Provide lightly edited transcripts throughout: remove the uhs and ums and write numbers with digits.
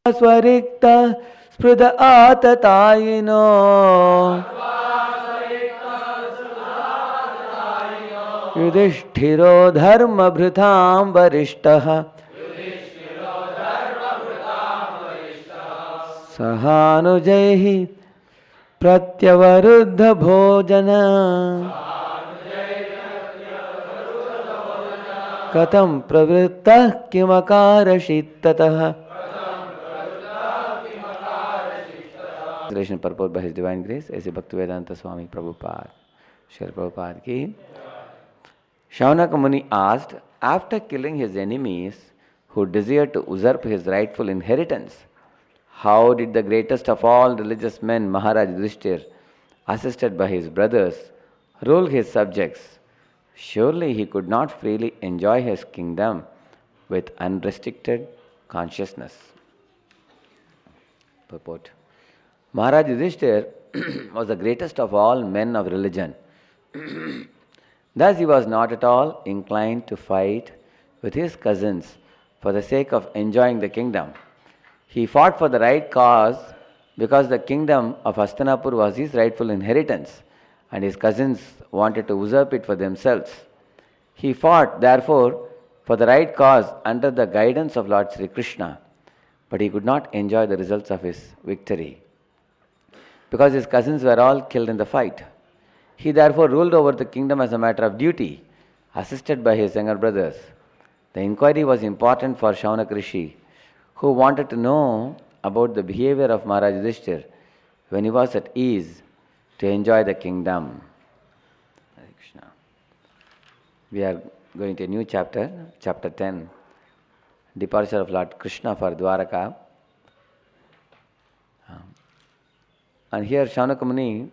स्वरिक्ता स्पृद आततायिनो युधिष्ठिरो धर्मभृतां वरिष्ठः सहानुजैः प्रत्यवरुद्ध भोजन कथं प्रवृत्तः किमकारषित् ततः. Translation purport by His Divine Grace A.C. Bhaktivedanta Swami Prabhupada. Srila Prabhupada ki. Shaunaka Muni asked, after killing his enemies who desired to usurp his rightful inheritance, how did the greatest of all religious men, Maharaj Yudhishthir, assisted by his brothers, rule his subjects? Surely he could not freely enjoy his kingdom with unrestricted consciousness. Purport. Maharaj Yudhishthir was the greatest of all men of religion. Thus he was not at all inclined to fight with his cousins for the sake of enjoying the kingdom. He fought for the right cause because the kingdom of Hastinapur was his rightful inheritance and his cousins wanted to usurp it for themselves. He fought, therefore, for the right cause under the guidance of Lord Sri Krishna, but he could not enjoy the results of his victory because his cousins were all killed in the fight. He therefore ruled over the kingdom as a matter of duty, assisted by his younger brothers. The inquiry was important for Shaunak Rishi, who wanted to know about the behavior of Maharaj Yudhishthir when he was at ease to enjoy the kingdom. Hare Krishna. We are going to a new chapter, chapter 10, departure of Lord Krishna for Dwaraka. And here Shaunaka Muni,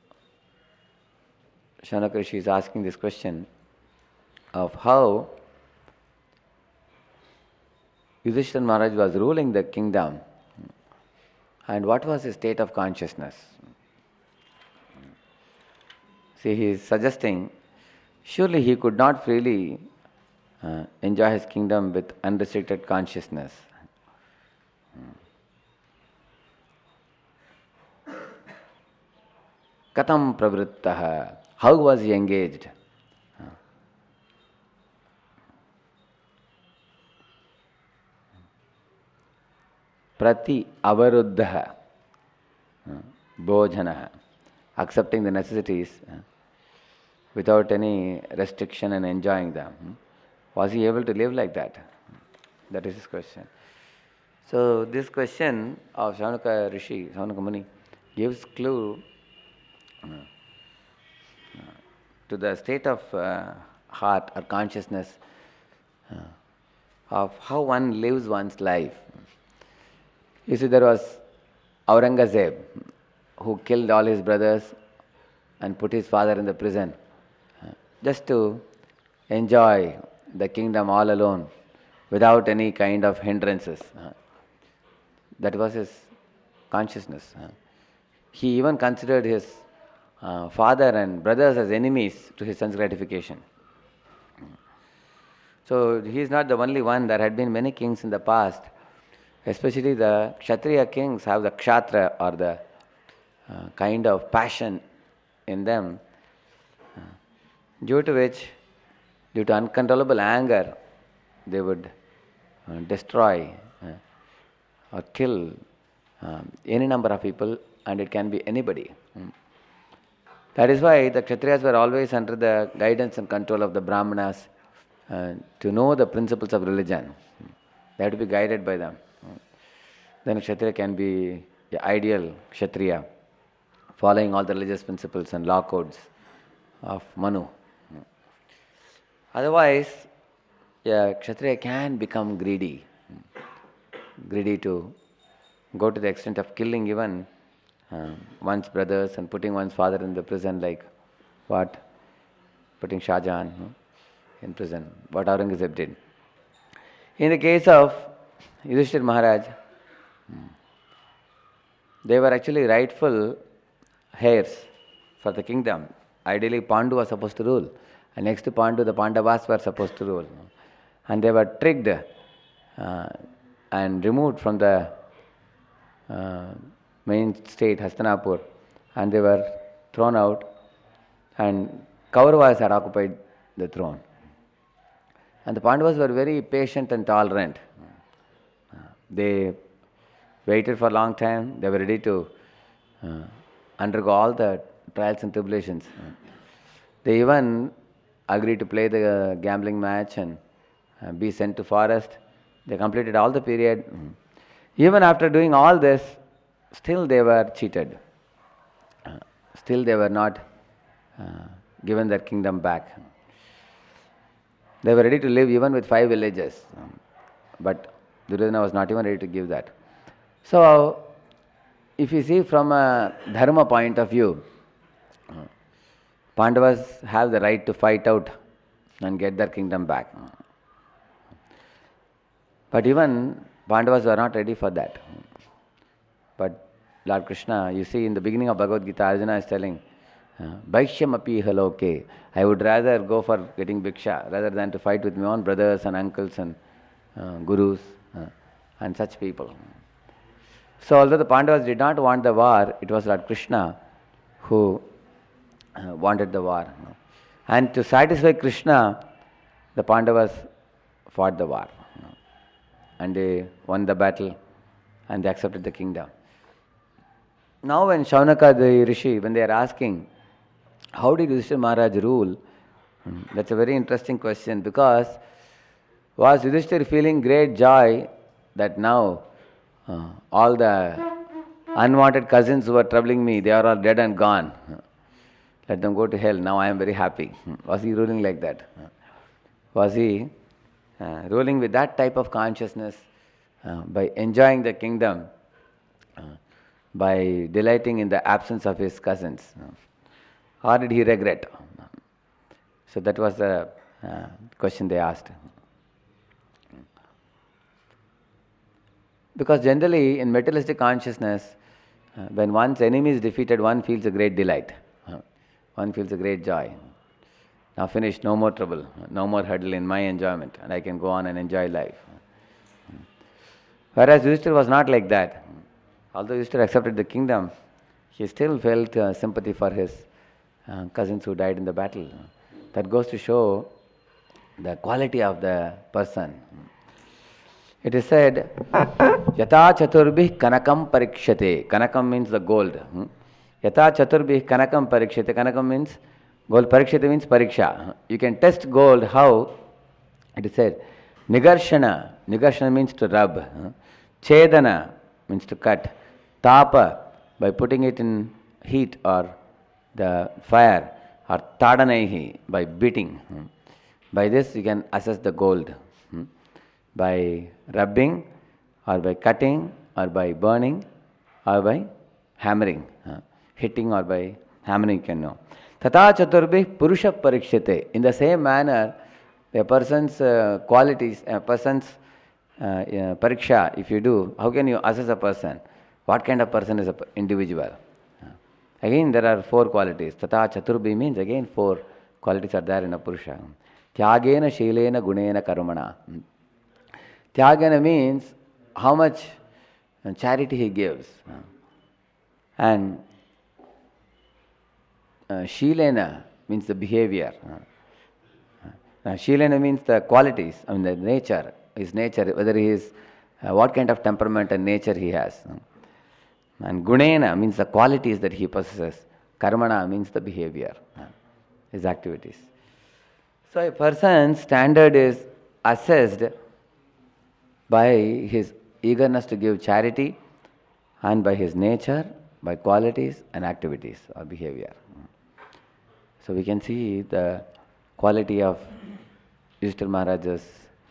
Shaunaka Rishi is asking this question of how Yudhishthira Maharaj was ruling the kingdom and what was his state of consciousness. See, he is suggesting surely he could not freely enjoy his kingdom with unrestricted consciousness. Katam pravrittaha. How was he engaged? Prati avaruddha. Bhojanaha. Accepting the necessities without any restriction and enjoying them. Was he able to live like that? That is his question. So this question of Shaunaka Rishi, Shaunaka Muni, gives clue to the state of heart or consciousness of how one lives one's life. You see, there was Aurangzeb who killed all his brothers and put his father in the prison just to enjoy the kingdom all alone without any kind of hindrances. That was his consciousness. He even considered his father and brothers as enemies to his sense gratification. So he is not the only one. There had been many kings in the past, especially the Kshatriya kings have the Kshatra or the kind of passion in them, due to uncontrollable anger, they would destroy or kill any number of people, and it can be anybody. That is why the Kshatriyas were always under the guidance and control of the Brahmanas to know the principles of religion. They have to be guided by them. Then Kshatriya can be the ideal Kshatriya, following all the religious principles and law codes of Manu. Otherwise, Kshatriya can become greedy to go to the extent of killing even one's brothers and putting one's father in the prison, like what? Putting Shah Jahan in prison, what Aurangzeb did. In the case of Yudhishthira Maharaj, they were actually rightful heirs for the kingdom. Ideally, Pandu was supposed to rule, and next to Pandu, the Pandavas were supposed to rule. And they were tricked and removed from the uh, main state, Hastinapur, and they were thrown out, and Kauravas had occupied the throne. And the Pandavas were very patient and tolerant. They waited for a long time. They were ready to undergo all the trials and tribulations. They even agreed to play the gambling match and be sent to forest. They completed all the period. Even after doing all this, still they were cheated. Still they were not given their kingdom back. They were ready to live even with 5 villages. But Duryodhana was not even ready to give that. So, if you see from a dharma point of view, Pandavas have the right to fight out and get their kingdom back. But even Pandavas were not ready for that. But Lord Krishna, you see in the beginning of Bhagavad Gita, Arjuna is telling, Bhaishyam api haloke. I would rather go for getting bhiksha rather than to fight with my own brothers and uncles and gurus and such people. So although the Pandavas did not want the war, it was Lord Krishna who wanted the war. And to satisfy Krishna, the Pandavas fought the war. And they won the battle and they accepted the kingdom. Now when Shaunaka the Rishi, when they are asking, how did Yudhishthira Maharaj rule? That's a very interesting question, because was Yudhishthira feeling great joy that now all the unwanted cousins who were troubling me, they are all dead and gone. Let them go to hell. Now I am very happy. Was he ruling like that? Was he ruling with that type of consciousness by enjoying the kingdom, by delighting in the absence of his cousins? Or did he regret? So that was the question they asked. Because generally in materialistic consciousness, when one's enemy is defeated, one feels a great delight. One feels a great joy. Now finished, no more trouble, no more hurdle in my enjoyment, and I can go on and enjoy life. Whereas Yudhishthira was not like that. Although Yudhishthira accepted the kingdom, he still felt sympathy for his cousins who died in the battle. That goes to show the quality of the person. It is said, Yata chaturbih kanakam parikshate. Kanakam means the gold. Yata chaturbih kanakam parikshate. Kanakam means gold. Parikshate means pariksha. You can test gold how? It is said, Nigarshana. Nigarshana means to rub. Chedana means to cut. Tapa, by putting it in heat or the fire. Or tadanaihi, by beating. By this you can assess the gold. By rubbing, or by cutting, or by burning, or by hammering. Hitting or by hammering, you can know. Tata chaturbih purusha parikshate. In the same manner, a person's qualities, a person's pariksha, if you do, how can you assess a person? What kind of person is an individual? Again, there are 4 qualities. Tata chaturbhi means again 4 qualities are there in a purusha. Tyagena, shilena, gunena, karmana. Tyagena means how much charity he gives. And shilena means the behavior. Shilena means the qualities, I mean the nature, his nature, whether he is, what kind of temperament and nature he has. And gunena means the qualities that he possesses. Karmana means the behavior, his activities. So a person's standard is assessed by his eagerness to give charity and by his nature, by qualities and activities or behavior. So we can see the quality of Yudhishthira Maharaj's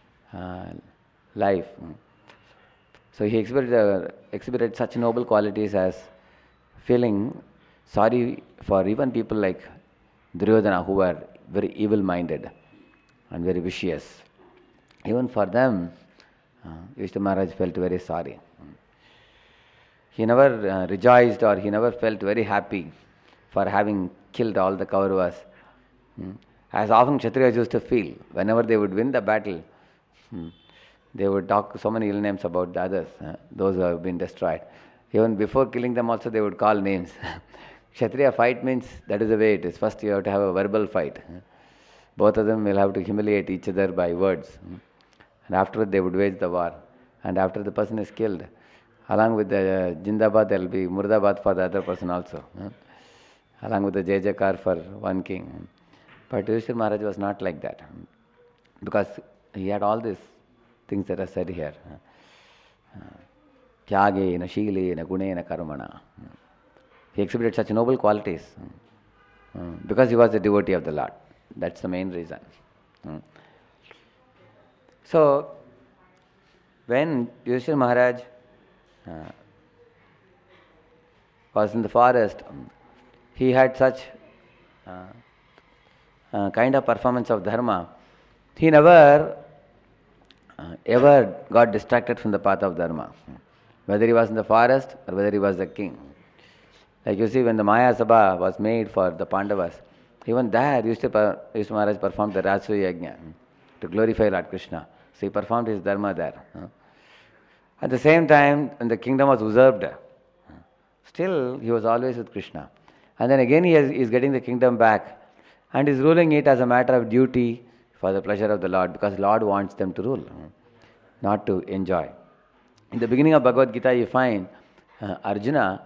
life. So he exhibited such noble qualities as feeling sorry for even people like Duryodhana, who were very evil-minded and very vicious. Even for them, Yudhishthira Maharaj felt very sorry. He never rejoiced or he never felt very happy for having killed all the Kauravas. As often Kshatriyas used to feel, whenever they would win the battle, they would talk so many ill names about the others, those who have been destroyed. Even before killing them also they would call names. Kshatriya fight means that is the way it is. First you have to have a verbal fight. Both of them will have to humiliate each other by words. And afterward they would wage the war. And after the person is killed, along with the Jindabad there will be Murdabad for the other person also. Along with the Jai Jaikar for one king. But Yudhishthira Maharaj was not like that. Because he had all these things that are said here. Tyagena, Shilena, Gunena, Karmana. He exhibited such noble qualities because he was a devotee of the Lord. That's the main reason. So, when Yudhishthira Maharaj was in the forest, he had such kind of performance of dharma. He never ever got distracted from the path of dharma. Whether he was in the forest or whether he was the king. Like you see, when the Maya Sabha was made for the Pandavas, even there Yudhishthira Maharaj performed the Rajasuya Yajna to glorify Lord Krishna. So he performed his dharma there. At the same time, when the kingdom was usurped, still he was always with Krishna. And then again he is getting the kingdom back and is ruling it as a matter of duty for the pleasure of the Lord, because Lord wants them to rule, not to enjoy. In the beginning of Bhagavad Gita you find Arjuna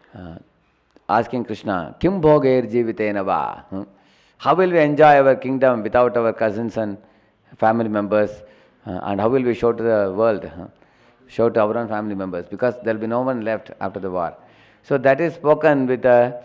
asking Krishna, Kim bhogair jivitena va? How will we enjoy our kingdom without our cousins and family members? And how will we show to the world, show to our own family members? Because there will be no one left after the war. So that is spoken with the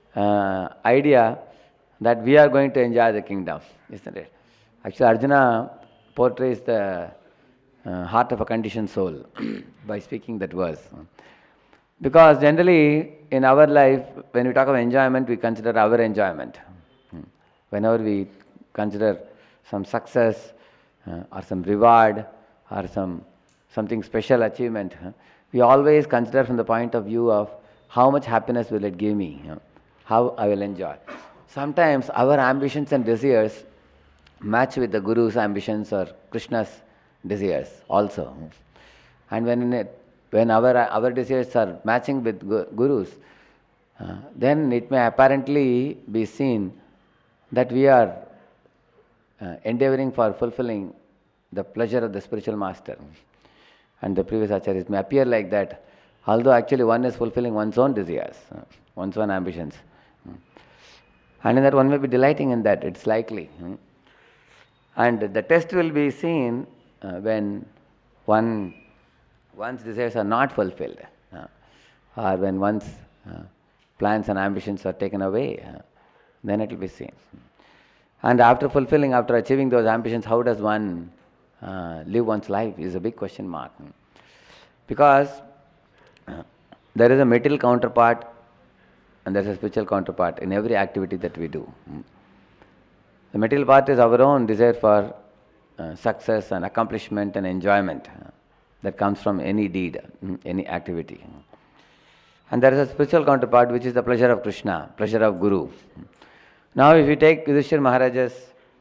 idea that we are going to enjoy the kingdom, isn't it? Actually, Arjuna portrays the heart of a conditioned soul by speaking that verse. Because generally in our life, when we talk of enjoyment, we consider our enjoyment. Whenever we consider some success or some reward or something special achievement, we always consider from the point of view of how much happiness will it give me, how I will enjoy. Sometimes our ambitions and desires match with the Guru's ambitions or Krishna's desires also. And when our desires are matching with Guru's, then it may apparently be seen that we are endeavoring for fulfilling the pleasure of the spiritual master. And the previous acharyas may appear like that, although actually one is fulfilling one's own desires, one's own ambitions. And in that one may be delighting in that, it's likely. And the test will be seen when one's desires are not fulfilled, or when one's plans and ambitions are taken away, then it will be seen. And after achieving those ambitions, how does one live one's life is a big question mark. Because there is a material counterpart and there is a spiritual counterpart in every activity that we do. The material part is our own desire for success and accomplishment and enjoyment that comes from any deed, any activity. And there is a spiritual counterpart which is the pleasure of Krishna, pleasure of Guru. Now if we take Yudhishthira Maharaj's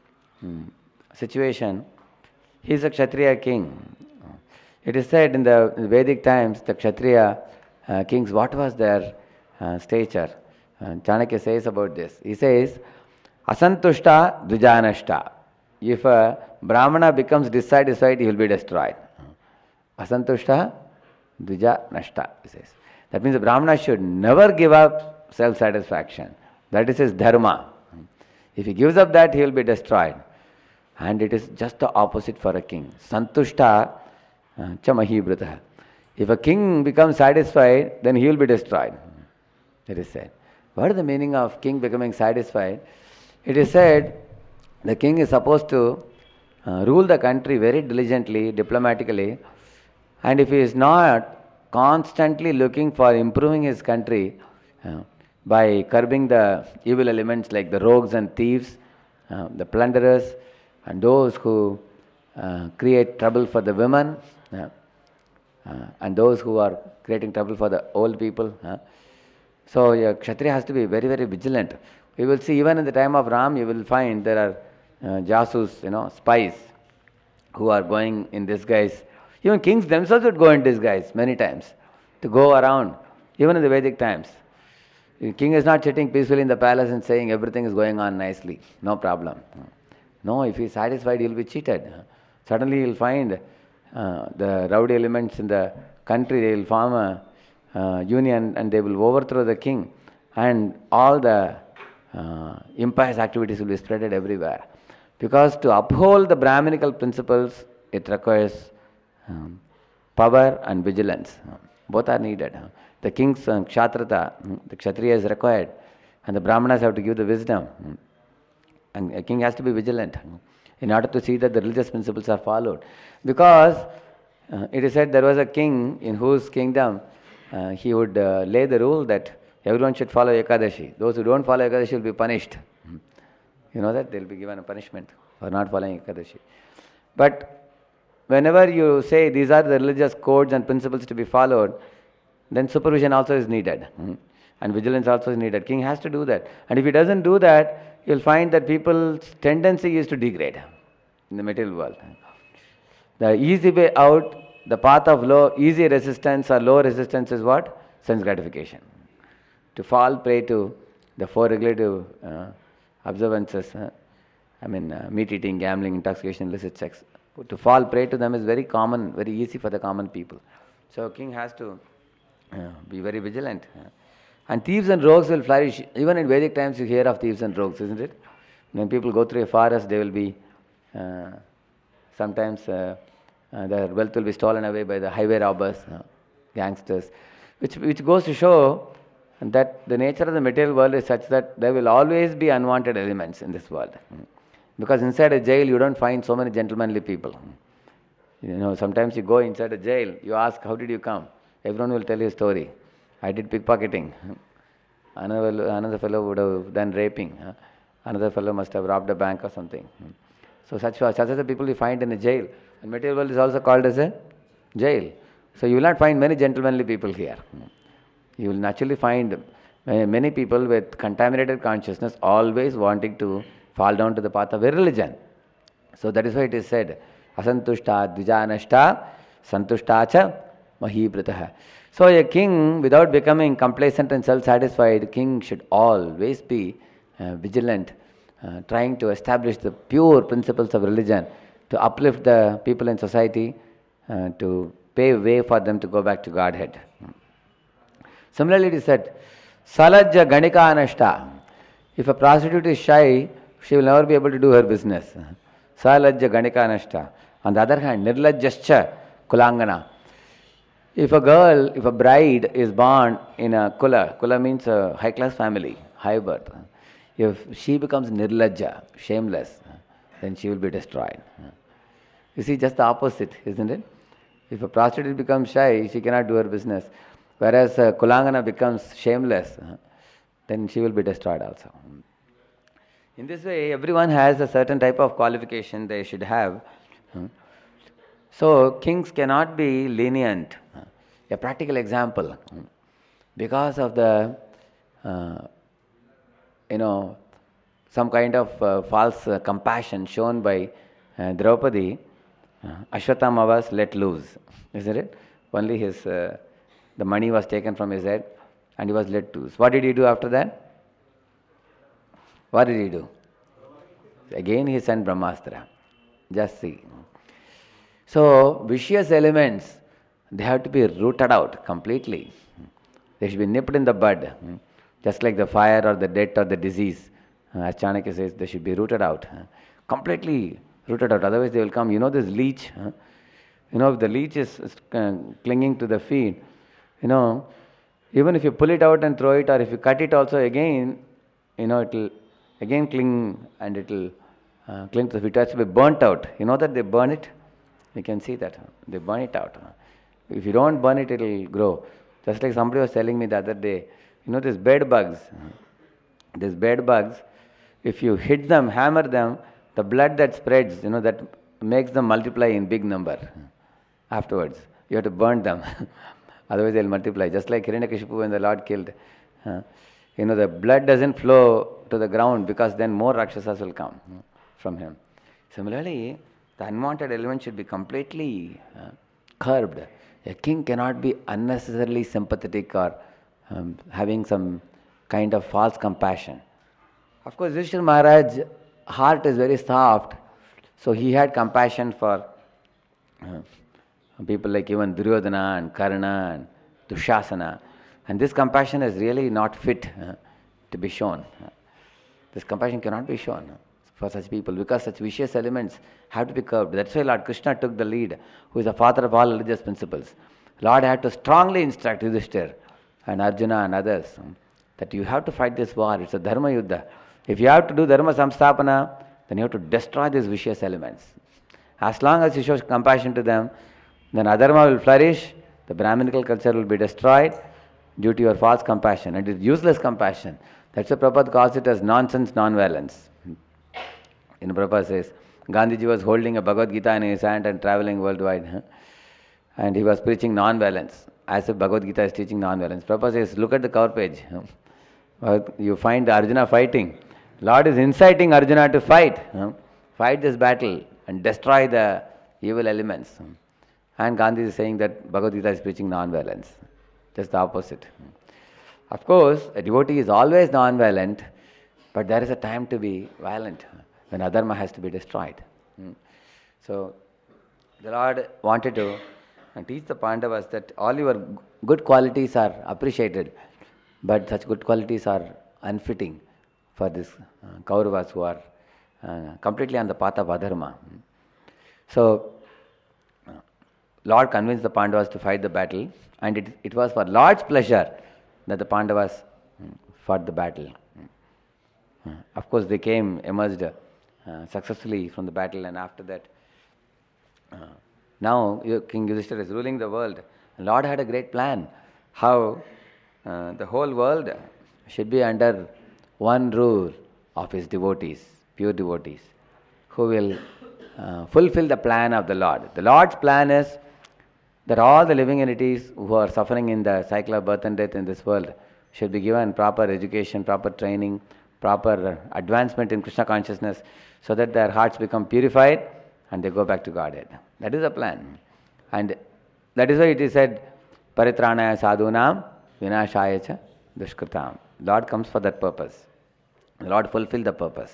situation, he is a Kshatriya king. It is said in the Vedic times, the Kshatriya kings, what was their stature? Chanakya says about this. He says, Asantushta Dvijanashta. If a Brahmana becomes dissatisfied, he will be destroyed. Asantushta Dvijanashta, he says. That means the Brahmana should never give up self-satisfaction. That is his dharma. If he gives up that, he will be destroyed. And it is just the opposite for a king. Santushta cha mahibhrata. If a king becomes satisfied, then he will be destroyed. It is said. What is the meaning of king becoming satisfied? It is said the king is supposed to rule the country very diligently, diplomatically, and if he is not constantly looking for improving his country by curbing the evil elements like the rogues and thieves, the plunderers, and those who create trouble for the women, and those who are creating trouble for the old people. So a Kshatriya has to be very, very vigilant. We will see even in the time of Ram, you will find there are jasus, spies who are going in disguise. Even kings themselves would go in disguise many times to go around Even in the Vedic times. The king is not sitting peacefully in the palace and saying everything is going on nicely. No problem. No, if he is satisfied, he will be cheated. Suddenly he will find the rowdy elements in the country, they will form a union and they will overthrow the king. And all the impious activities will be spreaded everywhere. Because to uphold the Brahminical principles, it requires power and vigilance. Both are needed. The king's kshatrata, the kshatriya is required, and the brahmanas have to give the wisdom. And a king has to be vigilant in order to see that the religious principles are followed. Because it is said there was a king in whose kingdom he would lay the rule that everyone should follow Ekadashi. Those who don't follow Ekadashi will be punished. You know that? They will be given a punishment for not following Ekadashi. But whenever you say these are the religious codes and principles to be followed, then supervision also is needed. And vigilance also is needed. King has to do that. And if he doesn't do that, you'll find that people's tendency is to degrade in the material world. The easy way out, the path of easy resistance or low resistance is what? Sense gratification. To fall prey to the four regulative observances, meat eating, gambling, intoxication, illicit sex. To fall prey to them is very common, very easy for the common people. So king has to be very vigilant. And thieves and rogues will flourish. Even in Vedic times you hear of thieves and rogues, isn't it? When people go through a forest, they will be, sometimes their wealth will be stolen away by the highway robbers, gangsters, which goes to show that the nature of the material world is such that there will always be unwanted elements in this world. Because inside a jail you don't find so many gentlemanly people. Sometimes you go inside a jail, you ask, how did you come? Everyone will tell you a story. I did pickpocketing. Another fellow would have done raping. Another fellow must have robbed a bank or something. So such are the people you find in a jail. And material world is also called as a jail. So you will not find many gentlemanly people here. You will naturally find many people with contaminated consciousness always wanting to fall down to the path of irreligion. So that is why it is said, asantushta dvijanashta santushtacha mahibhritaha. So a king, without becoming complacent and self-satisfied, king should always be vigilant, trying to establish the pure principles of religion, to uplift the people in society, to pave way for them to go back to Godhead. Similarly, it is said, salajja ganika anashta. If a prostitute is shy, she will never be able to do her business. Salajja ganika anashta. On the other hand, nirlajjascha kulangana. If a bride is born in a kula means a high-class family, high birth. If she becomes nirlajja, shameless, then she will be destroyed. You see, just the opposite, isn't it? If a prostitute becomes shy, she cannot do her business. Whereas kulangana becomes shameless, then she will be destroyed also. In this way, everyone has a certain type of qualification they should have. So, kings cannot be lenient. A practical example, because of the, some kind of false compassion shown by Draupadi, Ashwatthama was let loose, isn't it? Only the money was taken from his head and he was let loose. What did he do after that? What did he do? Again he sent Brahmastra. Just see. So, vicious elements, they have to be rooted out completely. They should be nipped in the bud. Just like the fire or the death or the disease. As Chanakya says, they should be rooted out. Completely rooted out. Otherwise they will come. This leech. If the leech is clinging to the feed, even if you pull it out and throw it, or if you cut it also again, it will again cling and it will cling to the feed. It has to be burnt out. You know that they burn it? You can see that. They burn it out. If you don't burn it, it will grow. Just like somebody was telling me the other day, these bed bugs. These bed bugs, if you hit them, hammer them, the blood that spreads, that makes them multiply in big number afterwards. You have to burn them. Otherwise they will multiply. Just like Hiranyakashipu when the Lord killed. The blood doesn't flow to the ground because then more Rakshasas will come from him. Similarly, the unwanted element should be completely curbed. A king cannot be unnecessarily sympathetic or having some kind of false compassion. Of course, Yudhishthira Maharaj's heart is very soft, so he had compassion for uh, people like even Duryodhana and Karna and Dushasana. And this compassion is really not fit to be shown. This compassion cannot be shown for such people because such vicious elements have to be curbed. That's why Lord Krishna took the lead, who is the father of all religious principles. Lord had to strongly instruct Yudhishthira and Arjuna and others that you have to fight this war. It's a dharma yuddha. If you have to do dharma samstapana, then you have to destroy these vicious elements. As long as you show compassion to them, then adharma will flourish, the Brahminical culture will be destroyed due to your false compassion. And it is useless compassion. That's why Prabhupada calls it as nonsense non-violence. Prabhupada says, Gandhiji was holding a Bhagavad Gita in his hand and traveling worldwide. And he was preaching non-violence, as if Bhagavad Gita is teaching non-violence. Prabhupada says, look at the cover page. You find Arjuna fighting. Lord is inciting Arjuna to fight. Fight this battle and destroy the evil elements. And Gandhi is saying that Bhagavad Gita is preaching non-violence. Just the opposite. Of course, a devotee is always non-violent, but there is a time to be violent when adharma has to be destroyed. So, the Lord wanted to teach the Pandavas that all your good qualities are appreciated, but such good qualities are unfitting for these Kauravas who are completely on the path of adharma. So, Lord convinced the Pandavas to fight the battle, and it was for Lord's pleasure that the Pandavas fought the battle. Of course, they emerged successfully from the battle, and after that, now King Yudhishthira is ruling the world. Lord had a great plan how the whole world should be under one rule of his devotees, pure devotees, who will fulfill the plan of the Lord. The Lord's plan is that all the living entities who are suffering in the cycle of birth and death in this world should be given proper education, proper training, proper advancement in Krishna consciousness, so that their hearts become purified and they go back to Godhead. That is the plan. And that is why it is said, Paritranaya sadhunam vinashaya cha dushkritam. Lord comes for that purpose. The Lord fulfill the purpose.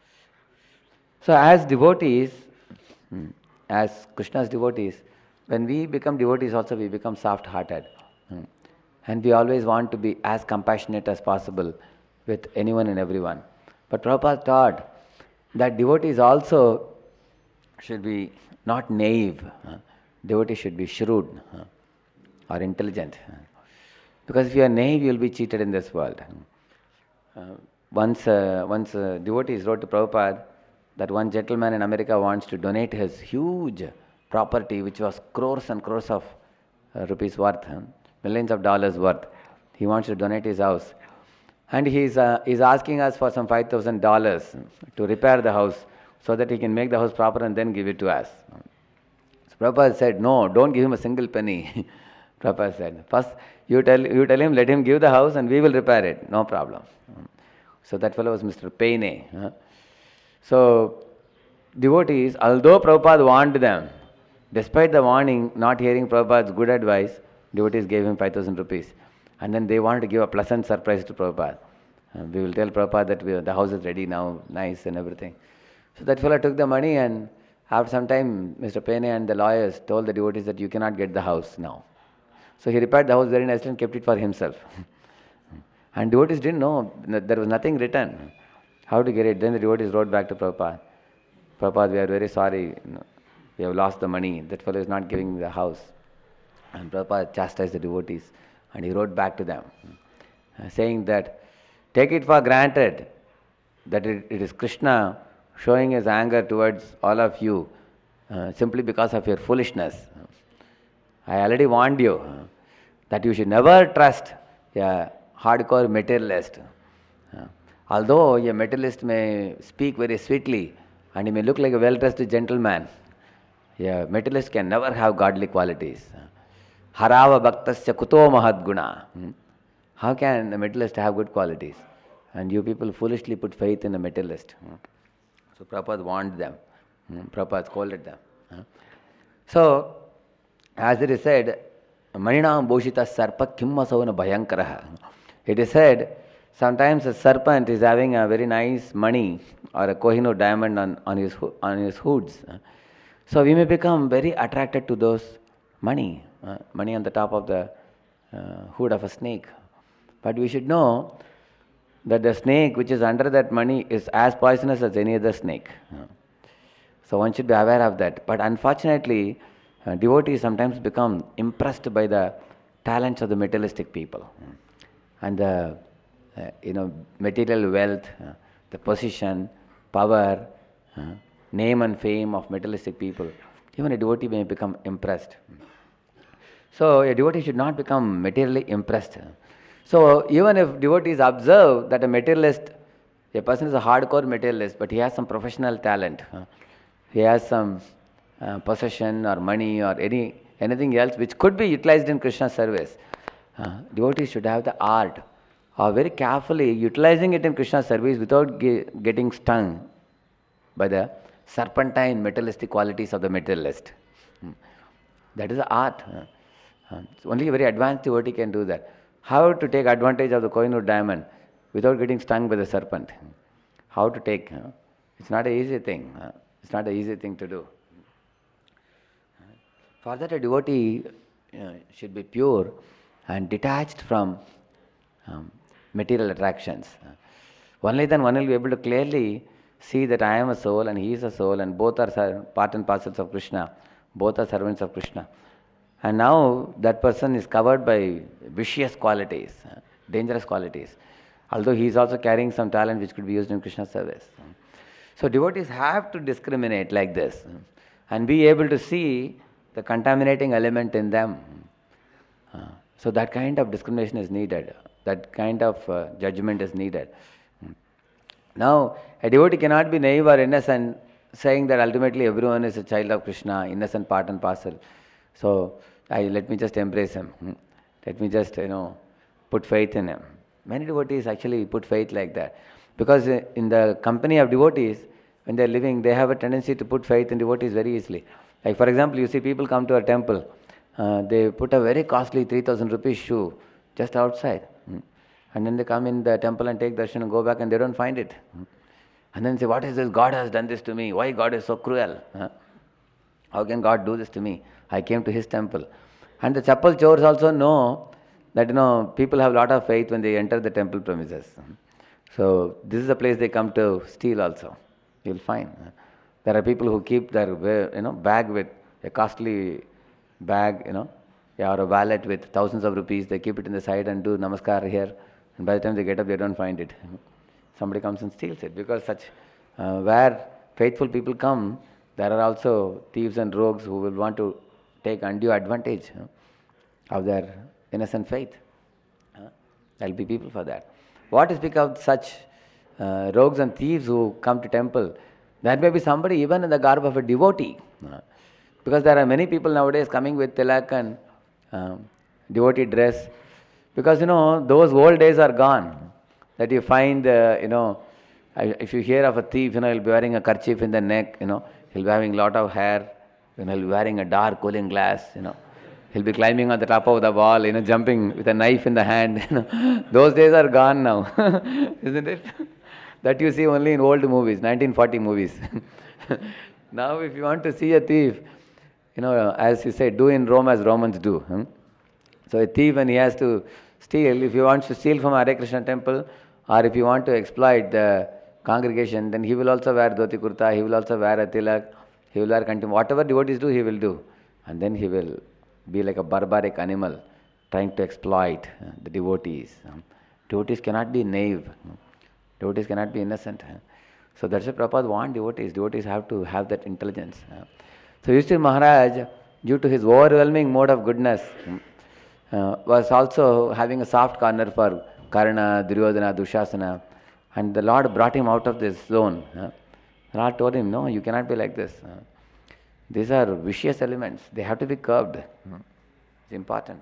So as devotees, as Krishna's devotees, when we become devotees also we become soft-hearted. And we always want to be as compassionate as possible with anyone and everyone. But Prabhupada taught that devotees also should be not naive. Devotees should be shrewd or intelligent. Because if you are naive, you will be cheated in this world. Once devotees wrote to Prabhupada that one gentleman in America wants to donate his huge property, which was crores and crores of rupees worth, millions of dollars worth. He wants to donate his house. And he's asking us for some $5,000 to repair the house so that he can make the house proper and then give it to us. So Prabhupada said, no, don't give him a single penny. Prabhupada said, first you tell him, let him give the house and we will repair it, no problem. So that fellow was Mr. Payne. So devotees, although Prabhupada warned them, despite the warning, not hearing Prabhupada's good advice, devotees gave him 5,000 rupees. And then they wanted to give a pleasant surprise to Prabhupada. We will tell Prabhupada that the house is ready now, nice and everything. So that fellow took the money, and after some time, Mr. Payne and the lawyers told the devotees that you cannot get the house now. So he repaired the house very nicely and kept it for himself. And devotees didn't know, there was nothing written how to get it. Then the devotees wrote back to Prabhupada. Prabhupada, we are very sorry, we have lost the money. That fellow is not giving the house. And Prabhupada chastised the devotees, and he wrote back to them, saying that, take it for granted that it is Krishna showing his anger towards all of you simply because of your foolishness. I already warned you that you should never trust a hardcore materialist. Although a materialist may speak very sweetly and he may look like a well-dressed gentleman, a materialist can never have godly qualities. Harava bhaktasya kuto mahad guna. How can a materialist have good qualities? And you people foolishly put faith in a materialist. So Prabhupada warned them. Prabhupada scolded them. So, as it is said, Maninam Boshita Sarpa Kimmasavana Bhayankaraha. It is said sometimes a serpent is having a very nice money or a Kohinoor diamond on his hoods. So we may become very attracted to those money on the top of the hood of a snake. But we should know that the snake which is under that money is as poisonous as any other snake. So one should be aware of that. But unfortunately, devotees sometimes become impressed by the talents of the materialistic people and the material wealth, the position, power, name and fame of materialistic people. Even a devotee may become impressed. So a devotee should not become materially impressed. So even if devotees observe that a person is a hardcore materialist, but he has some professional talent, he has some possession or money or anything else which could be utilized in Krishna's service, devotees should have the art of very carefully utilizing it in Krishna's service without getting stung by the serpentine materialistic qualities of the materialist. That is the art. Only a very advanced devotee can do that. How to take advantage of the Kohinoor diamond without getting stung by the serpent? How to take? It's not an easy thing. It's not an easy thing to do. For that, a devotee should be pure and detached from material attractions. Only then one will be able to clearly see that I am a soul and he is a soul and both are part and parcels of Krishna. Both are servants of Krishna. And now that person is covered by vicious qualities, dangerous qualities. Although he is also carrying some talent which could be used in Krishna's service. So devotees have to discriminate like this and be able to see the contaminating element in them. So that kind of discrimination is needed. That kind of judgment is needed. Now, a devotee cannot be naive or innocent, saying that ultimately everyone is a child of Krishna, innocent part and parcel. So, let me just embrace him. Let me just, put faith in him. Many devotees actually put faith like that. Because in the company of devotees, when they are living, they have a tendency to put faith in devotees very easily. Like for example, you see people come to a temple, they put a very costly 3,000 rupees shoe just outside. And then they come in the temple and take darshan and go back and they don't find it. And then say, what is this? God has done this to me. Why God is so cruel? How can God do this to me? I came to his temple. And the chapel chores also know that people have a lot of faith when they enter the temple premises. So this is the place they come to steal also. You'll find. There are people who keep their bag with a costly bag, or a wallet with thousands of rupees. They keep it in the side and do namaskar here. And by the time they get up, they don't find it. Somebody comes and steals it. Because where faithful people come, there are also thieves and rogues who will want to take undue advantage of their innocent faith. There will be people for that. What to speak of such rogues and thieves who come to temple? There may be somebody even in the garb of a devotee. Because there are many people nowadays coming with tilak and devotee dress. Because those old days are gone. That you find, if you hear of a thief, he'll be wearing a kerchief in the neck, he'll be having a lot of hair, he'll be wearing a dark cooling glass, he'll be climbing on the top of the wall, jumping with a knife in the hand. Those days are gone now, isn't it? That you see only in old movies, 1940 movies. Now if you want to see a thief, as you say, do in Rome as Romans do. So a thief, when he has to steal, if he wants to steal from Hare Krishna temple, or if you want to exploit the congregation, then he will also wear dhoti kurta, he will also wear a tilak, he will wear kanti. Whatever devotees do, he will do. And then he will be like a barbaric animal trying to exploit the devotees. Devotees cannot be naive. Devotees cannot be innocent. So that's why Prabhupada wants devotees. Devotees have to have that intelligence. So Yudhishthira Maharaj, due to his overwhelming mode of goodness, was also having a soft corner for Karna, Duryodhana, Dushasana, and the Lord brought him out of this zone. The Lord told him, no, you cannot be like this. These are vicious elements. They have to be curbed. It's important.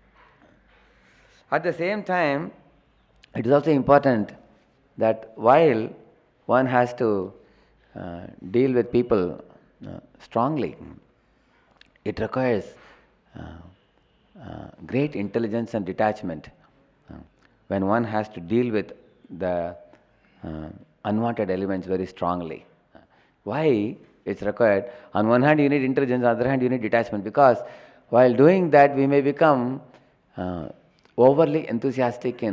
At the same time, it is also important that while one has to deal with people strongly, it requires great intelligence and detachment when one has to deal with the unwanted elements very strongly. Why it's required? On one hand, you need intelligence, on the other hand, you need detachment, because while doing that, we may become overly enthusiastic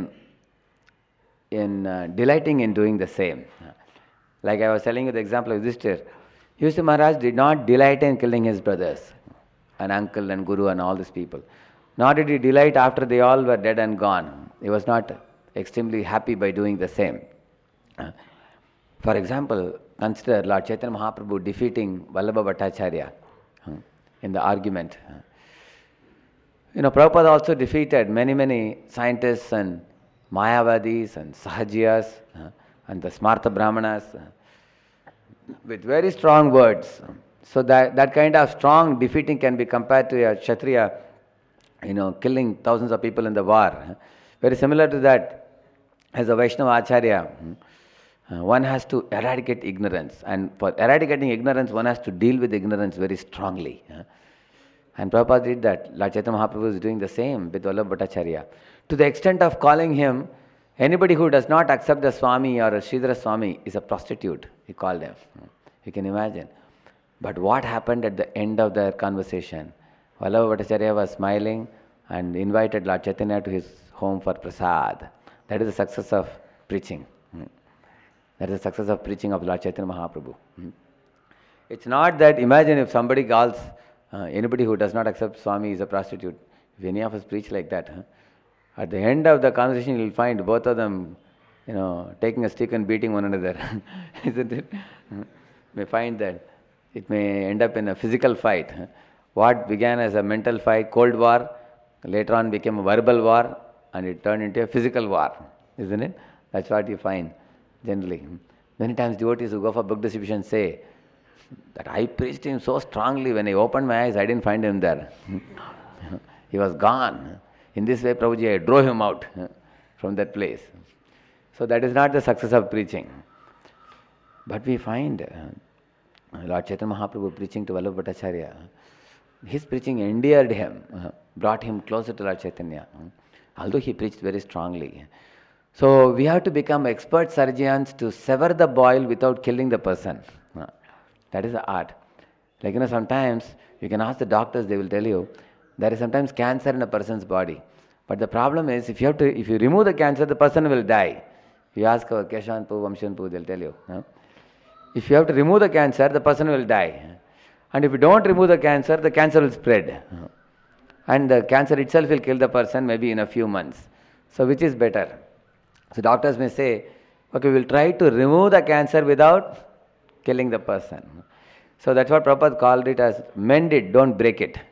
in delighting in doing the same. Like I was telling you the example of Yudhishthir. Yudhishthir Maharaj did not delight in killing his brothers, and uncle and guru and all these people. Nor did he delight after they all were dead and gone. He was not extremely happy by doing the same. For example, consider Lord Chaitanya Mahaprabhu defeating Vallabha Bhattacharya in the argument. Prabhupada also defeated many scientists and Mayavadis and Sahajiyas and the Smartha Brahmanas with very strong words. So that kind of strong defeating can be compared to a Kshatriya, killing thousands of people in the war. Very similar to that, as a Vaishnava Acharya, one has to eradicate ignorance. And for eradicating ignorance, one has to deal with ignorance very strongly. And Prabhupada did that. Lord Chaitanya Mahaprabhu is doing the same with Vallabha Bhattacharya. To the extent of calling him, anybody who does not accept the Swami or a Sridhara Swami is a prostitute, he called him. You can imagine. But what happened at the end of their conversation? Vallabha Bhattacharya was smiling and invited Lord Chaitanya to his home for prasad. That is the success of preaching. That is the success of preaching of Lord Chaitanya Mahaprabhu. It's not that, imagine if somebody calls anybody who does not accept Swami is a prostitute. If any of us preach like that, at the end of the conversation you will find both of them, taking a stick and beating one another. Isn't it? May find that it may end up in a physical fight. What began as a mental fight, Cold War, later on became a verbal war, and it turned into a physical war. Isn't it? That's what you find generally. Many times devotees who go for book distribution say that I preached him so strongly, when I opened my eyes, I didn't find him there. He was gone. In this way, Prabhuji, I drove him out from that place. So that is not the success of preaching. But we find Lord Chaitanya Mahaprabhu preaching to Vallabha Bhattacharya. His preaching endeared him, brought him closer to Lord Chaitanya, although he preached very strongly. So we have to become expert surgeons to sever the boil without killing the person. That is the art. Like, sometimes you can ask the doctors, they will tell you, there is sometimes cancer in a person's body. But the problem is, if you remove the cancer, the person will die. You ask our Keshanpu, Vamshanpu, they'll tell you. If you have to remove the cancer, the person will die. And if you don't remove the cancer will spread. And the cancer itself will kill the person maybe in a few months. So which is better? So doctors may say, okay, we'll try to remove the cancer without killing the person. So that's what Prabhupada called it as mend it, don't break it.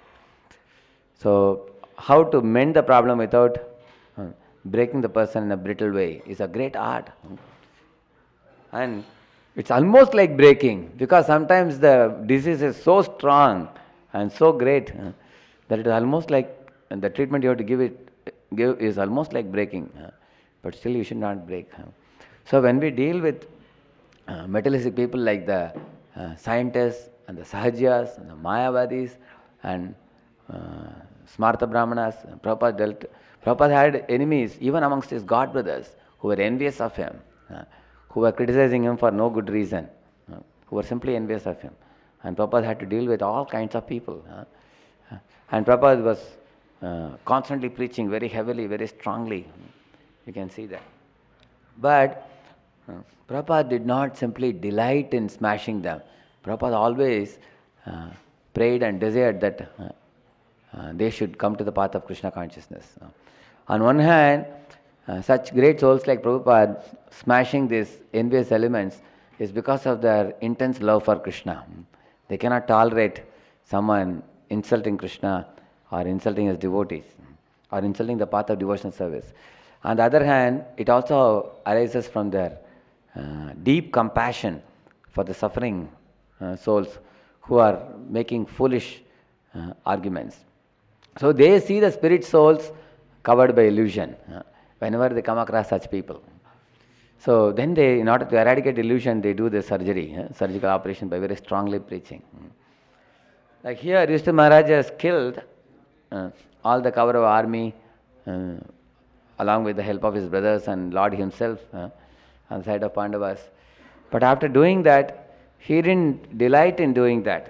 So how to mend the problem without breaking the person in a brittle way is a great art. And it's almost like breaking, because sometimes the disease is so strong and so great that it is almost like the treatment you have to give is almost like breaking. But still you should not break. So when we deal with materialistic people like the scientists and the Sahajiyas and the Mayavadis and Smartha Brahmanas, Prabhupada had enemies even amongst his god brothers who were envious of him, who were criticizing him for no good reason, who were simply envious of him. And Prabhupada had to deal with all kinds of people. And Prabhupada was constantly preaching very heavily, very strongly. You can see that. But Prabhupada did not simply delight in smashing them. Prabhupada always prayed and desired that they should come to the path of Krishna consciousness. On one hand, such great souls like Prabhupada smashing these envious elements is because of their intense love for Krishna. They cannot tolerate someone insulting Krishna or insulting his devotees or insulting the path of devotional service. On the other hand, it also arises from their deep compassion for the suffering souls who are making foolish arguments. So they see the spirit souls covered by illusion whenever they come across such people. So then they, in order to eradicate illusion, they do the surgical operation by very strongly preaching. Like here, Yudhishthira Maharaj has killed all the Kaurava army, uh, along with the help of his brothers and Lord himself on the side of Pandavas. But after doing that, he didn't delight in doing that.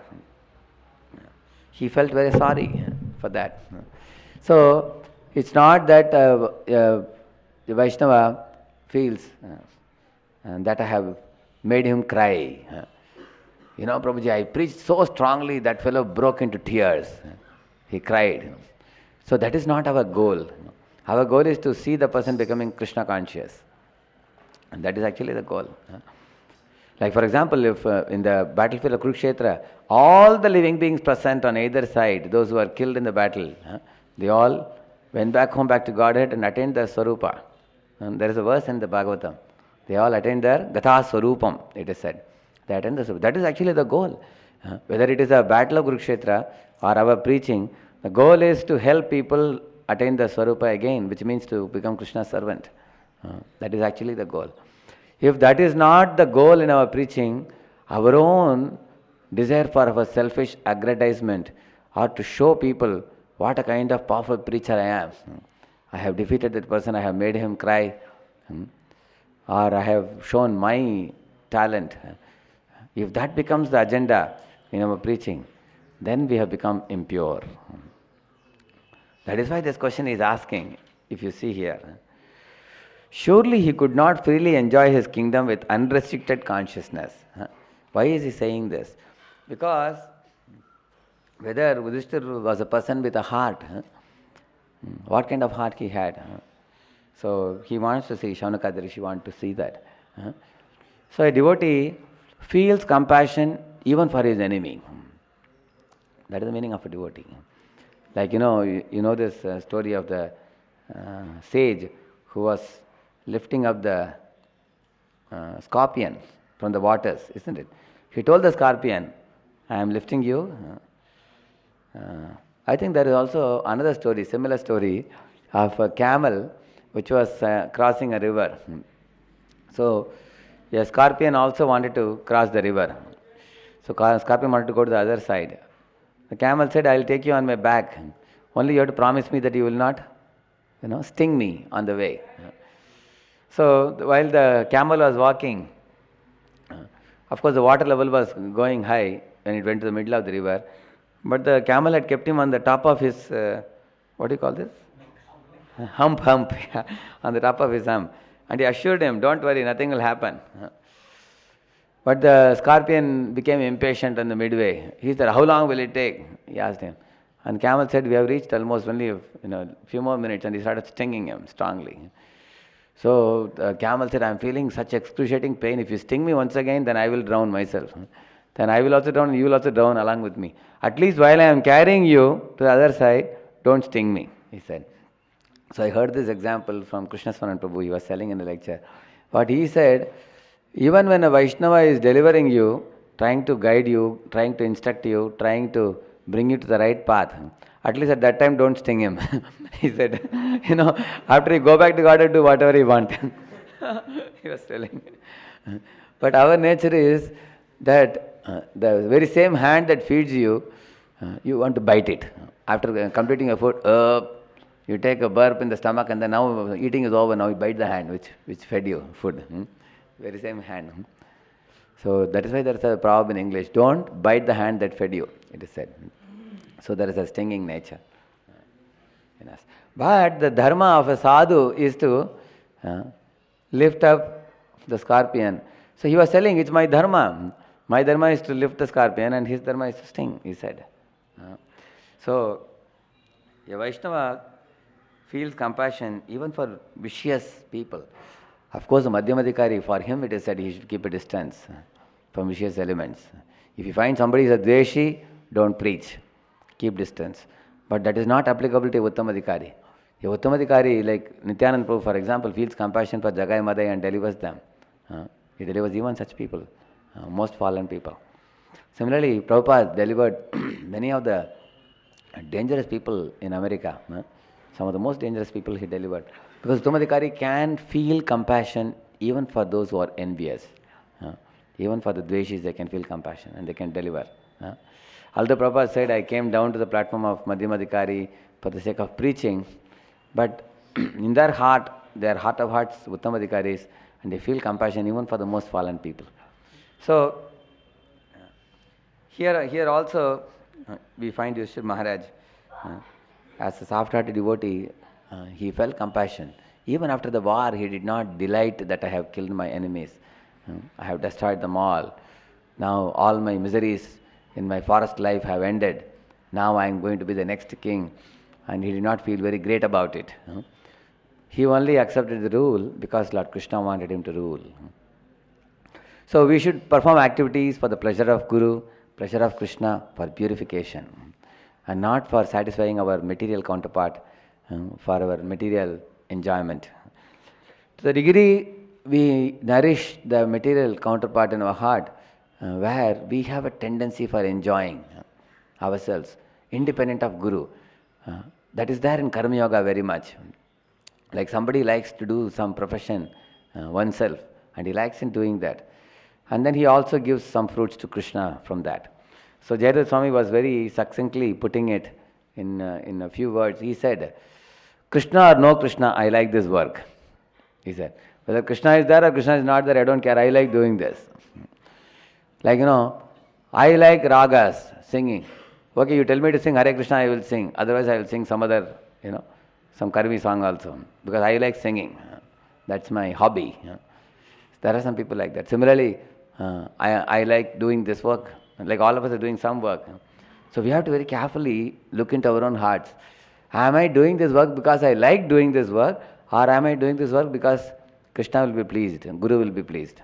He felt very sorry for that. So, it's not that the Vaishnava feels that I have made him cry. You know, Prabhuji, I preached so strongly that fellow broke into tears. He cried. So that is not our goal. Our goal is to see the person becoming Krishna conscious. And that is actually the goal. Like for example, if in the battlefield of Kurukshetra, all the living beings present on either side, those who are killed in the battle, they all went back home, back to Godhead and attained their Swarupa. And there is a verse in the Bhagavatam. They all attained their Gatha Swarupam, it is said. They attained the Swarupa. That is actually the goal. Whether it is a battle of Kurukshetra or our preaching, the goal is to help people attain the Swarupa again, which means to become Krishna's servant. That is actually the goal. If that is not the goal in our preaching, our own desire for our selfish aggrandizement or to show people what a kind of powerful preacher I am. I have defeated that person, I have made him cry, or I have shown my talent. If that becomes the agenda in our preaching, then we have become impure. That is why this question is asking, if you see here. Surely he could not freely enjoy his kingdom with unrestricted consciousness. Why is he saying this? Because whether Yudhishthira was a person with a heart, what kind of heart he had. So he wants to see, Shaunaka Rishi wants to see that. So a devotee feels compassion even for his enemy. That is the meaning of a devotee. Like you know this story of the sage who was lifting up the scorpion from the waters, isn't it? He told the scorpion, I am lifting you. I think there is also another story, similar story, of a camel which was crossing a river. So, a scorpion also wanted to cross the river. So, scorpion wanted to go to the other side. The camel said, I will take you on my back. Only you have to promise me that you will not, sting me on the way. So, while the camel was walking, of course the water level was going high when it went to the middle of the river. But the camel had kept him on the top of his, what do you call this? Hump, yeah, on the top of his hump. And he assured him, don't worry, nothing will happen. But the scorpion became impatient on the midway. He said, how long will it take? He asked him. And camel said, we have reached almost only a few more minutes, and he started stinging him strongly. So the camel said, I am feeling such excruciating pain. If you sting me once again, then I will drown myself. Then I will also drown and you will also drown along with me. At least while I am carrying you to the other side, don't sting me, he said. So I heard this example from Krishnaswaran Prabhu. He was telling in the lecture. But he said, even when a Vaishnava is delivering you, trying to guide you, trying to instruct you, trying to bring you to the right path, at least at that time don't sting him. He said, after you go back to God and do whatever you want. He was telling. But our nature is that the very same hand that feeds you, you want to bite it. After completing your food, you take a burp in the stomach and then now eating is over, now you bite the hand which fed you food. Very same hand. So that is why there is a proverb in English, don't bite the hand that fed you, it is said. So there is a stinging nature in us. But the dharma of a sadhu is to lift up the scorpion. So he was telling, it's my dharma. My dharma is to lift the scorpion and his dharma is to sting, he said. So a Vaishnava feels compassion even for vicious people. Of course, the Madhyamadikari, for him it is said he should keep a distance from vicious elements. If you find somebody is a dveshi, don't preach. Keep distance. But that is not applicable to Uttamadikari. A Uttamadikari, like Nityananda Prabhu, for example, feels compassion for Jagai Madai and delivers them. He delivers even such people, most fallen people. Similarly, Prabhupada delivered many of the dangerous people in America. Some of the most dangerous people he delivered. Because Uttamadikari can feel compassion even for those who are envious. Even for the dveshis, they can feel compassion and they can deliver. Although Prabhupada said, I came down to the platform of Madhyamadhikari for the sake of preaching, but in their heart of hearts, Uttamadhikaris, and they feel compassion even for the most fallen people. So, here also we find Yudhishthira Maharaj, as a soft-hearted devotee, he felt compassion. Even after the war, he did not delight that I have killed my enemies. I have destroyed them all. Now all my miseries in my forest life have ended. Now I am going to be the next king. And he did not feel very great about it. He only accepted the rule because Lord Krishna wanted him to rule. So we should perform activities for the pleasure of Guru, pleasure of Krishna, for purification, and not for satisfying our material counterpart, for our material enjoyment. To the degree we nourish the material counterpart in our heart, where we have a tendency for enjoying ourselves, independent of Guru, that is there in Karma Yoga very much. Like somebody likes to do some profession oneself, and he likes in doing that. And then he also gives some fruits to Krishna from that. So Jayadeva Swami was very succinctly putting it in a few words. He said, Krishna or no Krishna, I like this work. He said, whether Krishna is there or Krishna is not there, I don't care. I like doing this. Like, I like ragas, singing. Okay, you tell me to sing Hare Krishna, I will sing. Otherwise, I will sing some other, some Karmi song also. Because I like singing. That's my hobby. There are some people like that. Similarly, I like doing this work. Like all of us are doing some work. So we have to very carefully look into our own hearts. Am I doing this work because I like doing this work, or am I doing this work because Krishna will be pleased, Guru will be pleased?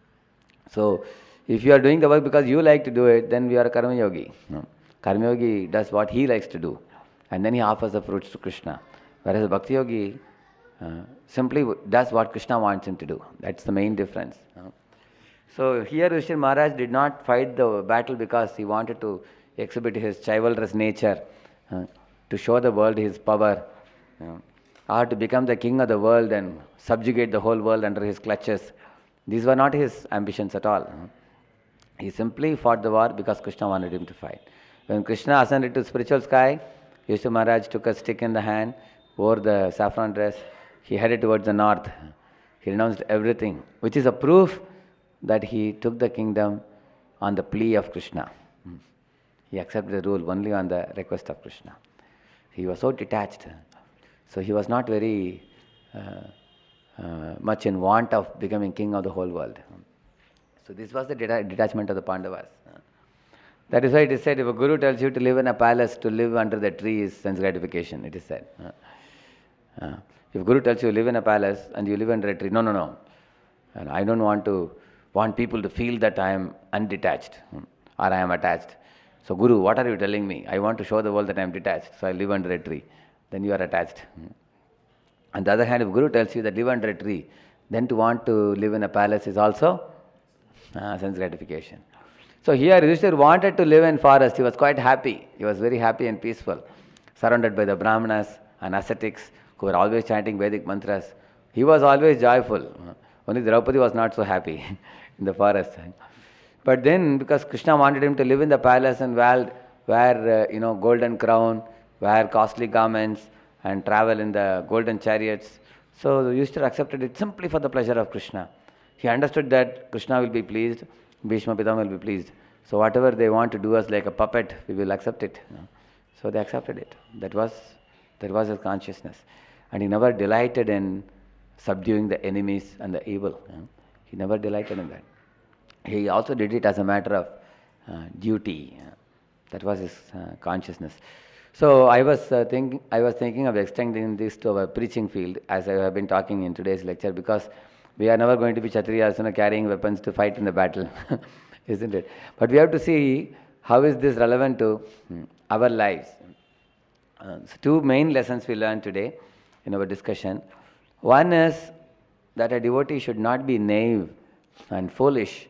So, if you are doing the work because you like to do it, then we are a Karma Yogi. Karma Yogi does what he likes to do, and then he offers the fruits to Krishna. Whereas a Bhakti Yogi simply does what Krishna wants him to do. That's the main difference. So here Yudhishthira Maharaj did not fight the battle because he wanted to exhibit his chivalrous nature, to show the world his power, or to become the king of the world and subjugate the whole world under his clutches. These were not his ambitions at all. He simply fought the war because Krishna wanted him to fight. When Krishna ascended to spiritual sky, Yudhishthira Maharaj took a stick in the hand, wore the saffron dress, he headed towards the north. He renounced everything, which is a proof that he took the kingdom on the plea of Krishna. He accepted the rule only on the request of Krishna. He was so detached. So he was not very much in want of becoming king of the whole world. So this was the detachment of the Pandavas. That is why it is said, if a guru tells you to live in a palace, to live under the tree is sense gratification, it is said. If guru tells you live in a palace and you live under a tree, no. And I don't want people to feel that I am undetached or I am attached. So Guru, what are you telling me? I want to show the world that I am detached, so I live under a tree. Then you are attached. On the other hand, if Guru tells you that live under a tree, then to want to live in a palace is also sense gratification. So here Yudhishthira wanted to live in forest. He was quite happy. He was very happy and peaceful, surrounded by the Brahmanas and ascetics who were always chanting Vedic mantras. He was always joyful. Only Draupadi was not so happy in the forest. But then, because Krishna wanted him to live in the palace and wear golden crown, wear costly garments, and travel in the golden chariots, so Yudhishthira accepted it simply for the pleasure of Krishna. He understood that Krishna will be pleased, Bhishma Pitama will be pleased. So whatever they want to do us like a puppet, we will accept it. So they accepted it. That was his consciousness. And he never delighted in subduing the enemies and the evil. He never delighted in that. He also did it as a matter of duty. That was his consciousness. So I was thinking of extending this to our preaching field, as I have been talking in today's lecture, because we are never going to be Kshatriyas, carrying weapons to fight in the battle, isn't it? But we have to see how is this relevant to our lives. So two main lessons we learned today in our discussion. One is that a devotee should not be naive and foolish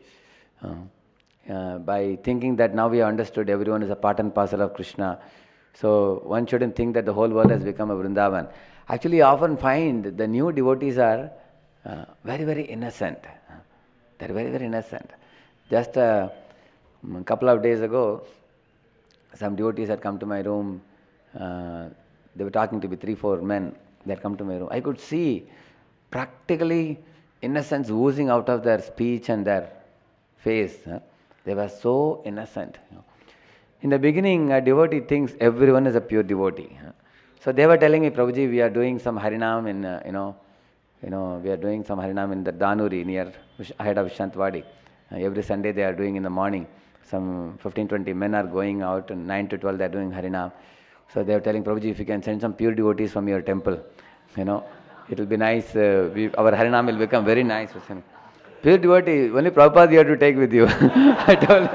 by thinking that now we have understood everyone is a part and parcel of Krishna. So one shouldn't think that the whole world has become a Vrindavan. Actually, I often find the new devotees are very, very innocent. They're very, very innocent. Just a couple of days ago, some devotees had come to my room. They were talking to me, 3, 4 men. They had come to my room. I could see practically innocence oozing out of their speech and their face. They were so innocent. In the beginning, a devotee thinks everyone is a pure devotee. So they were telling me, Prabhuji, we are doing some Harinam in, we are doing some Harinam in the Danuri near ahead of Vishantwadi. Every Sunday they are doing in the morning. Some 15-20 men are going out, and 9 to 12 they are doing Harinam. So they are telling Prabhuji, if you can send some pure devotees from your temple, it will be nice. Our Harinam will become very nice. Pure devotee, only Prabhupada you have to take with you. I told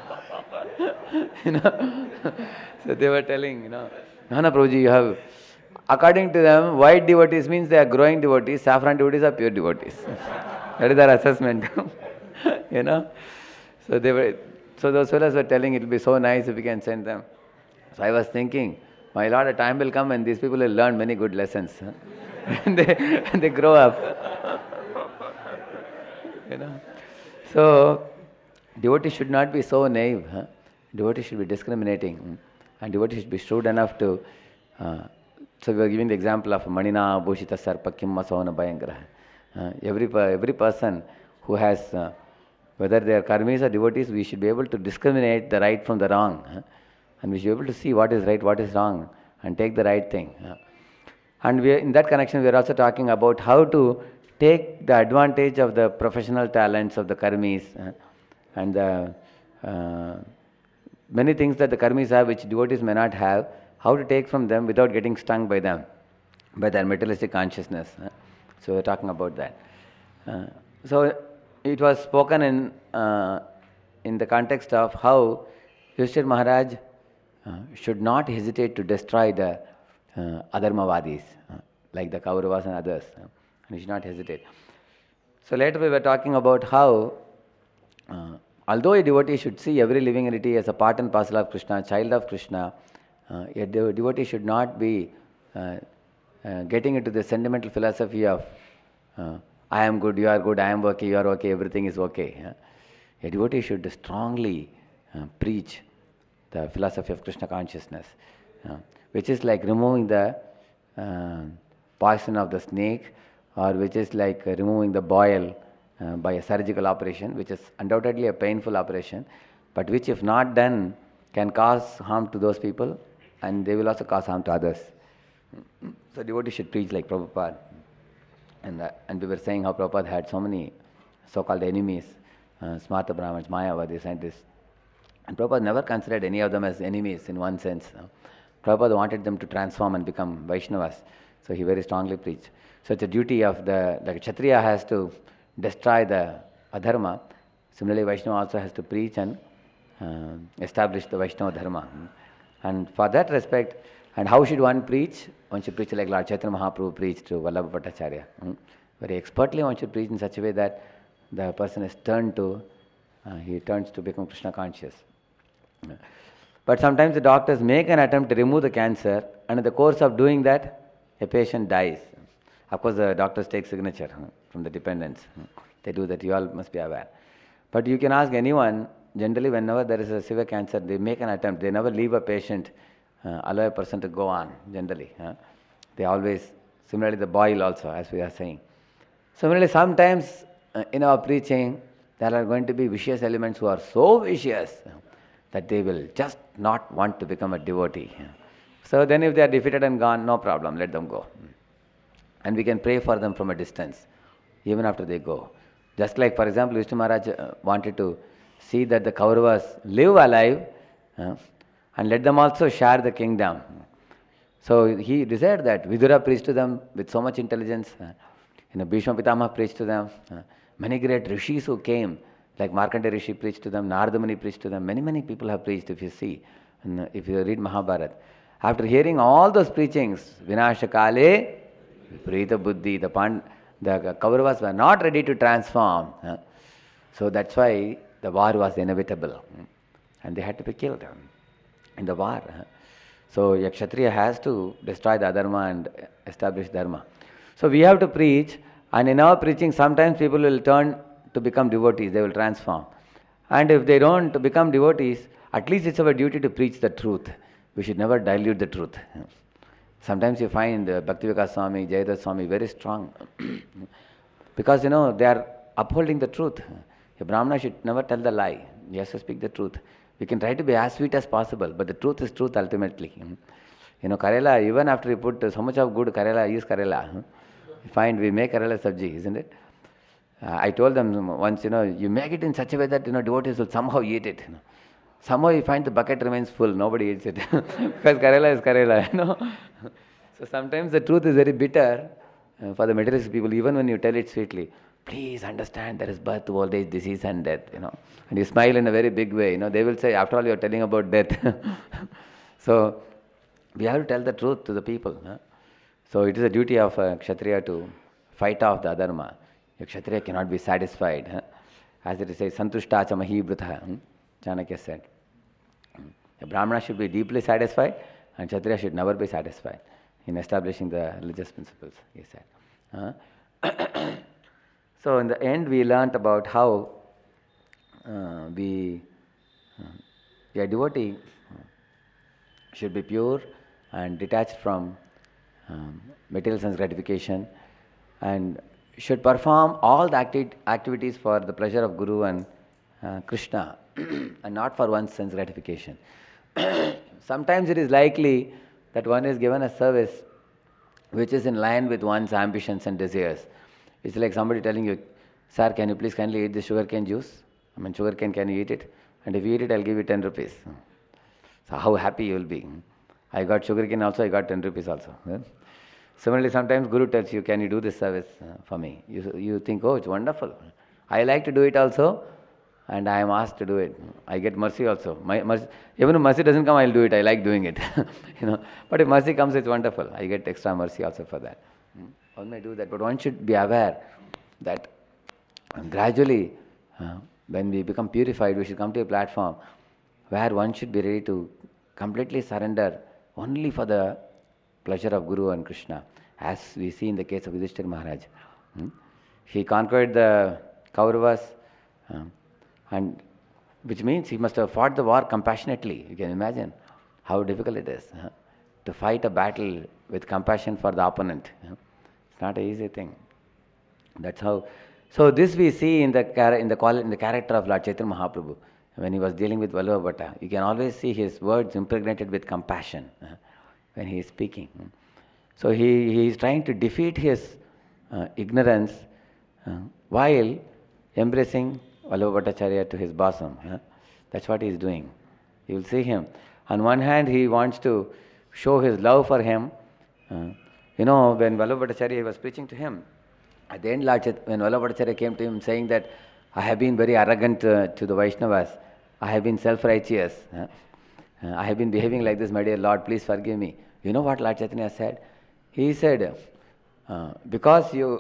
So they were telling, no, Prabhuji, you have. According to them, white devotees means they are growing devotees, saffron devotees are pure devotees. That is their assessment. So those fellows were telling it will be so nice if we can send them. So I was thinking, my Lord, a time will come when these people will learn many good lessons. and they grow up. So devotees should not be so naive. Devotees should be discriminating. And devotees should be shrewd enough to... so we are giving the example of Manina Bhushita Sarpa Kimma Sona Bhayangraha. Every person who has... whether they are karmis or devotees, we should be able to discriminate the right from the wrong. And we should be able to see what is right, what is wrong, and take the right thing. And in that connection, we are also talking about how to take the advantage of the professional talents of the karmis and the many things that the karmis have which devotees may not have, how to take from them without getting stung by them, by their materialistic consciousness. So we are talking about that. So it was spoken in the context of how Yudhishthira Maharaj should not hesitate to destroy the Adharmavadis, like the Kauravas and others. He should not hesitate. So later we were talking about how, although a devotee should see every living entity as a part and parcel of Krishna, child of Krishna, a devotee should not be getting into the sentimental philosophy of I am good, you are good, I am okay, you are okay, everything is okay. A devotee should strongly preach the philosophy of Krishna consciousness, which is like removing the poison of the snake, or which is like removing the boil by a surgical operation, which is undoubtedly a painful operation, but which if not done can cause harm to those people, and they will also cause harm to others. So devotees should preach like Prabhupada. And we were saying how Prabhupada had so many so-called enemies, Smarta Brahmins, Mayavadis, scientists. And Prabhupada never considered any of them as enemies in one sense. Prabhupada wanted them to transform and become Vaishnavas. So he very strongly preached. So it's a duty of like Kshatriya has to destroy the Adharma. Similarly, Vaishnava also has to preach and establish the Vaishnava Dharma. And for that respect, and how should one preach? One should preach like Lord Chaitanya Mahaprabhu preached to Vallabha Bhattacharya. Very expertly one should preach in such a way that the person is he turns to become Krishna conscious. But sometimes the doctors make an attempt to remove the cancer, and in the course of doing that, a patient dies. Of course, the doctors take signature from the dependents. They do that, you all must be aware. But you can ask anyone, generally whenever there is a severe cancer, they make an attempt. They never leave a patient, allow a person to go on, generally. They always, similarly the boil also, as we are saying. Similarly, sometimes in our preaching, there are going to be vicious elements who are so vicious that they will just not want to become a devotee. So then if they are defeated and gone, no problem, let them go. And we can pray for them from a distance, even after they go. Just like, for example, Vishnu Maharaj wanted to see that the Kauravas live alive and let them also share the kingdom. So he desired that. Vidura preached to them with so much intelligence. Bhishma Pitamaha preached to them. Many great rishis who came, like Markandeya Rishi preached to them, Narada Muni preached to them. Many people have preached, if you see, if you read Mahabharata. After hearing all those preachings, Vinasha Kale, Viparita Buddhi, the Kauravas were not ready to transform. So that's why the war was inevitable. And they had to be killed in the war. So a Kshatriya has to destroy the Adharma and establish Dharma. So we have to preach, and in our preaching sometimes people will turn to become devotees, they will transform. And if they don't become devotees, At least it's our duty to preach the truth. We should never dilute the truth. Sometimes you find Bhaktivedanta Swami, Jayadatta Swami very strong because they are upholding the truth. A Brahmana should never tell the lie. He has to speak the truth. We can try to be as sweet as possible, but the truth is truth ultimately. Karela, even after you put so much of good Karela, use Karela. You find we make Karela sabji, isn't it? I told them once, you make it in such a way that, devotees will somehow eat it. Somehow you find the bucket remains full, nobody eats it. Because Karela is Karela, So sometimes the truth is very bitter for the materialistic people, even when you tell it sweetly. Please understand there is birth, old age, disease and death, And you smile in a very big way, They will say, after all you are telling about death. So we have to tell the truth to the people. So it is a duty of a Kshatriya to fight off the adharma. A Kshatriya cannot be satisfied. As it says, Santushta cha mahibrutha, Chanakya said. A Brahmana should be deeply satisfied and Kshatriya should never be satisfied in establishing the religious principles, he said. So in the end we learnt about how a devotee should be pure and detached from material sense gratification and should perform all the activities for the pleasure of Guru and Krishna and not for one's sense gratification. Sometimes it is likely that one is given a service which is in line with one's ambitions and desires. It's like somebody telling you, sir, can you please kindly eat this sugarcane juice? Sugarcane, can you eat it? And if you eat it, I'll give you 10 rupees. So how happy you will be. I got sugarcane also, I got 10 rupees also. Similarly, sometimes Guru tells you, can you do this service for me? You think, oh, it's wonderful. I like to do it also, and I am asked to do it. I get mercy also. Even if mercy doesn't come, I'll do it. I like doing it. But if mercy comes, it's wonderful. I get extra mercy also for that. One may do that, but one should be aware that gradually, when we become purified, we should come to a platform where one should be ready to completely surrender only for the pleasure of Guru and Krishna, as we see in the case of Yudhishthira Maharaj. He conquered the Kauravas, and which means he must have fought the war compassionately. You can imagine how difficult it is to fight a battle with compassion for the opponent. It's not an easy thing. That's how. So this we see in the character of Lord Chaitanya Mahaprabhu. When he was dealing with Vallabha Bhatta, you can always see his words impregnated with compassion when he is speaking. So he is trying to defeat his ignorance while embracing Vallabha Bhattacharya to his bosom. That's what he is doing. You will see him. On one hand, he wants to show his love for him. When Vallabha Bhattacharya was preaching to him, at the end, when Vallabha Bhattacharya came to him saying that, I have been very arrogant to the Vaishnavas, I have been self-righteous, I have been behaving like this, my dear Lord, please forgive me. You know what Lord Chaitanya said? He said, because you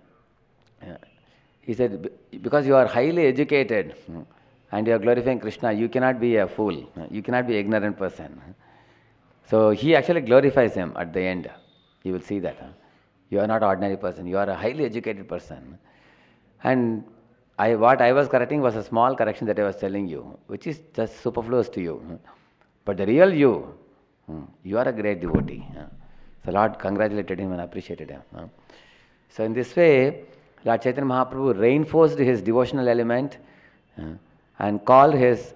are highly educated and you are glorifying Krishna, you cannot be a fool, you cannot be an ignorant person. So he actually glorifies him at the end. You will see that. You are not an ordinary person, you are a highly educated person. And what I was correcting was a small correction that I was telling you, which is just superfluous to you. But the real you are a great devotee. So Lord congratulated him and appreciated him. So in this way, Lord Chaitanya Mahaprabhu reinforced his devotional element and called his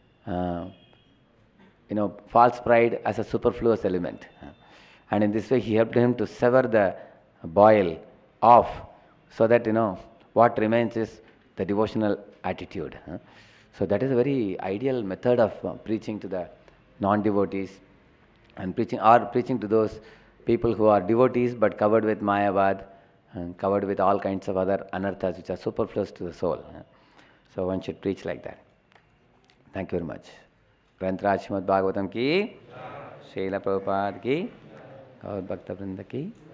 false pride as a superfluous element. And in this way he helped him to sever the boil off so that what remains is the devotional attitude. So that is a very ideal method of preaching to the non-devotees and preaching to those people who are devotees but covered with Mayavad and covered with all kinds of other anarthas which are superfluous to the soul. So one should preach like that. Thank you very much. Grantaraj Srimad Bhagavatam ki, Srila Prabhupada ki, Gaur Bhakta Vrinda ki.